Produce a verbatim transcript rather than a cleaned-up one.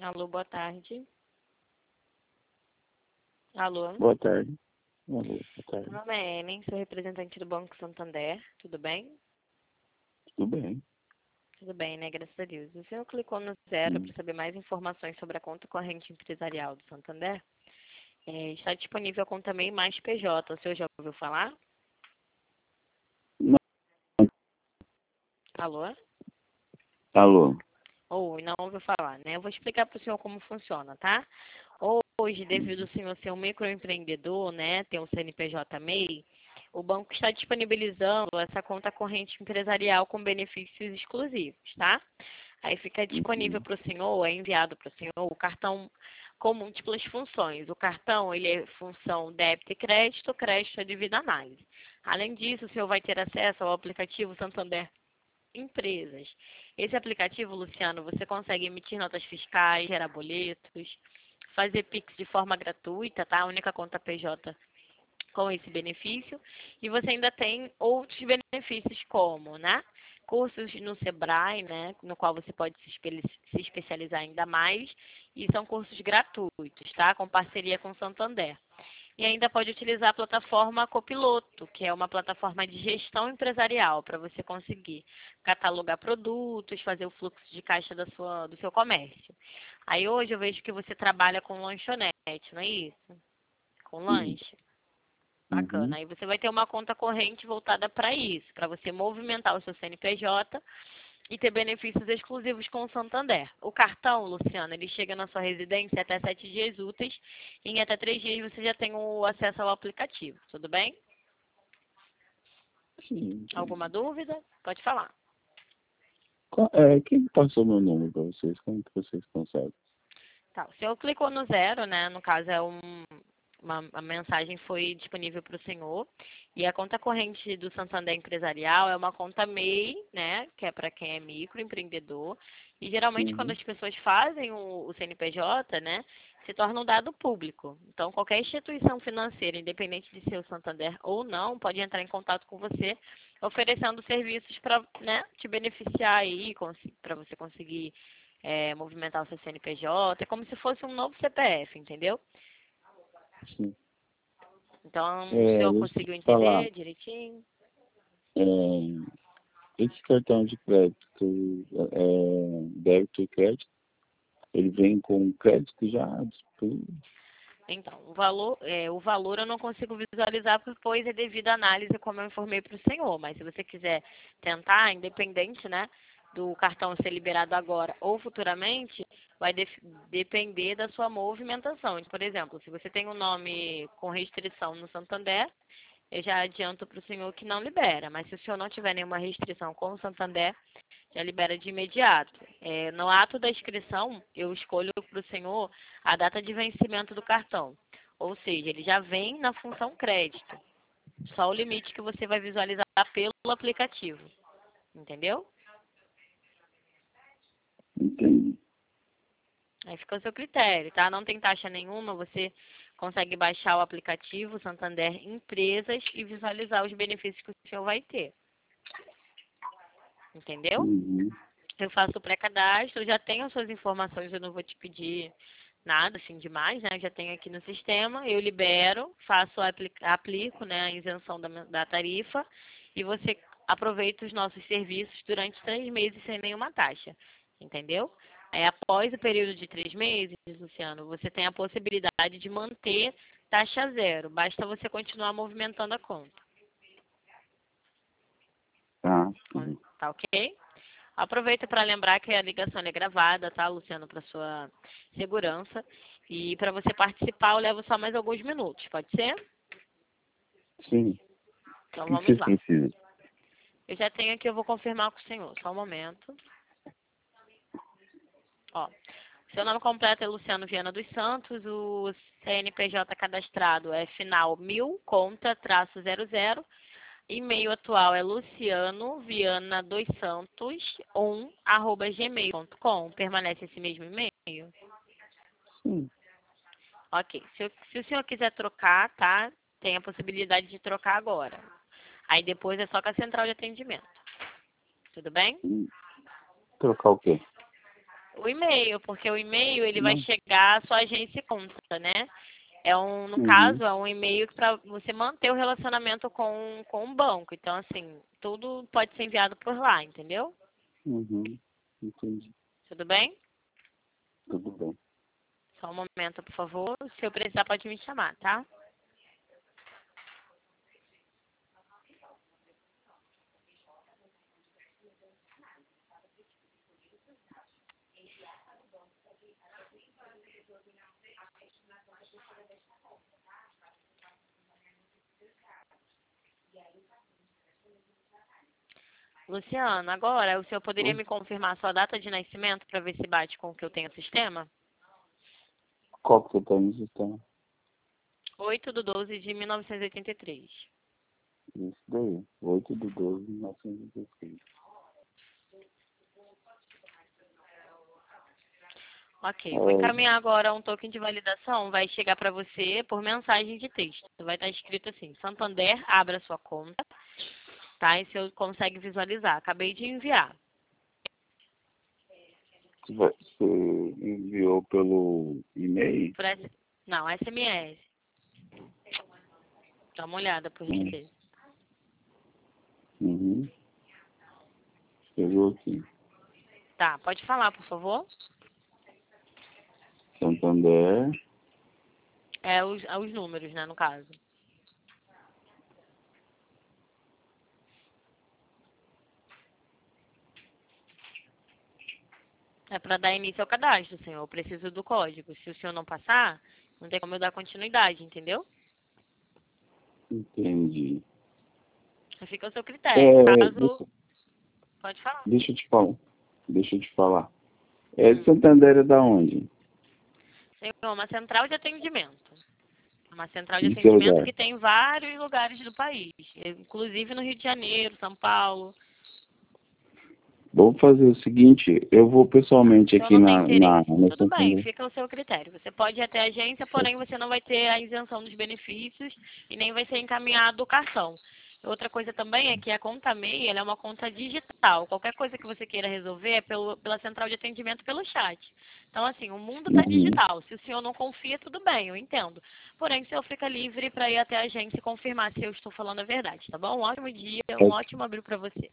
Alô, boa tarde. Alô? Boa tarde. Alô, boa Meu tarde. nome é Ellen, sou representante do Banco Santander. Tudo bem? Tudo bem? Tudo bem, né? Graças a Deus. O senhor clicou no zero Hum. para saber mais informações sobre a conta corrente empresarial do Santander? É, está disponível a conta MEI mais P J. O senhor já ouviu falar? Não. Alô? Alô. Ou não ouviu falar, né? Eu vou explicar para o senhor como funciona, tá? Hoje, devido ao senhor ser um microempreendedor, né, ter um C N P J MEI, o banco está disponibilizando essa conta corrente empresarial com benefícios exclusivos, tá? Aí fica disponível Uhum. para o senhor, é enviado para o senhor o cartão com múltiplas funções. O cartão, ele é função débito e crédito, crédito é devida análise. Além disso, o senhor vai ter acesso ao aplicativo Santander Empresas. Esse aplicativo, Luciano, você consegue emitir notas fiscais, gerar boletos, fazer Pix de forma gratuita, tá? A única conta P J com esse benefício. E você ainda tem outros benefícios como, né? Cursos no Sebrae, né? No qual você pode se, espe se especializar ainda mais. E são cursos gratuitos, tá? Com parceria com o Santander. E ainda pode utilizar a plataforma Copiloto, que é uma plataforma de gestão empresarial para você conseguir catalogar produtos, fazer o fluxo de caixa da sua, do seu comércio. Aí hoje eu vejo que você trabalha com lanchonete, não é isso? Com Sim. lanche. Uhum. Bacana. Aí você vai ter uma conta corrente voltada para isso, para você movimentar o seu C N P J e ter benefícios exclusivos com o Santander. O cartão, Luciana, ele chega na sua residência até sete dias úteis e em até três dias você já tem o acesso ao aplicativo. Tudo bem? Sim. Alguma dúvida? Pode falar. Qual- é, quem passou meu nome para vocês? Como que vocês conseguem? Tá, o senhor clicou no zero, né? No caso, é um, uma, a mensagem foi disponível para o senhor. E a conta corrente do Santander Empresarial é uma conta MEI, né? Que é para quem é microempreendedor. E geralmente quando Uhum. as pessoas fazem o, o C N P J, né? Se torna um dado público. Então, qualquer instituição financeira, independente de ser o Santander ou não, pode entrar em contato com você, oferecendo serviços para, né, te beneficiar aí, para você conseguir é, movimentar o seu C N P J. É como se fosse um novo C P F, entendeu? Sim. Então, o É, senhor deixa eu conseguiu te falar. entender direitinho? É, esse cartão de crédito, é, débito e crédito, ele vem com crédito já disponível? Então, o valor, é, o valor eu não consigo visualizar, pois é devido à análise, como eu informei para o senhor. Mas se você quiser tentar, independente, né, do cartão ser liberado agora ou futuramente, vai def- depender da sua movimentação. Então, por exemplo, se você tem um nome com restrição no Santander, eu já adianto para o senhor que não libera. Mas se o senhor não tiver nenhuma restrição com o Santander, já libera de imediato. É, no ato da inscrição, eu escolho para o senhor a data de vencimento do cartão. Ou seja, ele já vem na função crédito. Só o limite que você vai visualizar pelo aplicativo. Entendeu? Entendi. Aí fica o seu critério, tá? Não tem taxa nenhuma, você consegue baixar o aplicativo Santander Empresas e visualizar os benefícios que o senhor vai ter. Entendeu? Uhum. Eu faço o pré-cadastro, já tenho as suas informações, eu não vou te pedir nada assim demais, né? Eu já tenho aqui no sistema, eu libero, faço, aplico, né, a isenção da, da tarifa e você aproveita os nossos serviços durante três meses sem nenhuma taxa, entendeu? Aí, após o período de três meses, Luciano, você tem a possibilidade de manter taxa zero, basta você continuar movimentando a conta, Tá. Uhum. tá ok? Aproveita para lembrar que a ligação é gravada, tá, Luciano, para sua segurança. E para você participar, eu levo só mais alguns minutos, pode ser? Sim. O Então que que vamos vocês lá. precisam? Eu já tenho aqui, eu vou confirmar com o senhor, só um momento. Ó, seu nome completo é Luciano Viana dos Santos, o C N P J cadastrado é final mil, conta, traço zero zero. E-mail atual é luciano viana dos santos um arroba gmail ponto com. Permanece esse mesmo e-mail? Sim. Ok. Se, eu- se o senhor quiser trocar, tá? Tem a possibilidade de trocar agora. Aí depois é só com a central de atendimento. Tudo bem? Hum. Trocar o quê? O e-mail, porque o e-mail ele vai Não. chegar à sua agência e conta, né? É um, no Uhum. caso, é um e-mail para você manter o relacionamento com, com o banco. Então, assim, tudo pode ser enviado por lá, entendeu? Uhum. Entendi. Tudo bem? Tudo bem. Só um momento, por favor. Se eu precisar, pode me chamar, tá? Luciano, agora o senhor poderia Oi? me confirmar a sua data de nascimento para ver se bate com o que eu tenho no sistema? Qual que você tá no sistema? oito de doze de mil novecentos e oitenta e três. Isso daí. oito de doze de mil novecentos e dezesseis. Ok, vou É, encaminhar agora um token de validação. Vai chegar para você por mensagem de texto. Vai estar escrito assim: Santander, abra sua conta. Tá? E você consegue visualizar. Acabei de enviar. você vai- você enviou pelo e-mail? Por S... Não, S M S. Dá uma olhada, por Hum. gentileza. Uhum. Chegou aqui. Tá, pode falar, por favor. Santander. É os, é os números, né, no caso. É para dar início ao cadastro, senhor. Eu preciso do código. Se o senhor não passar, não tem como eu dar continuidade, entendeu? Entendi. Fica ao seu critério. É, Caso... deixa, Pode falar. deixa eu te falar. Deixa eu te falar. É, Hum. Santander é da onde? Senhor, uma central de atendimento. Uma central de Em que atendimento lugar? que tem em vários lugares do país. Inclusive no Rio de Janeiro, São Paulo. Vamos fazer o seguinte, eu vou Tá. O pessoalmente senhor aqui não tem na, na, interesse? na Tudo bem, Santander. fica ao seu critério. Você pode ir até a agência, porém você não vai ter a isenção dos benefícios e nem vai ser encaminhado o cartão. Outra coisa também é que a conta MEI, ela é uma conta digital. Qualquer coisa que você queira resolver é pelo, pela central de atendimento pelo chat. Então, assim, o mundo está Uhum. digital. Se o senhor não confia, tudo bem, eu entendo. Porém, o senhor fica livre para ir até a agência e confirmar se eu estou falando a verdade, tá bom? Um ótimo dia, um É, ótimo abril para você.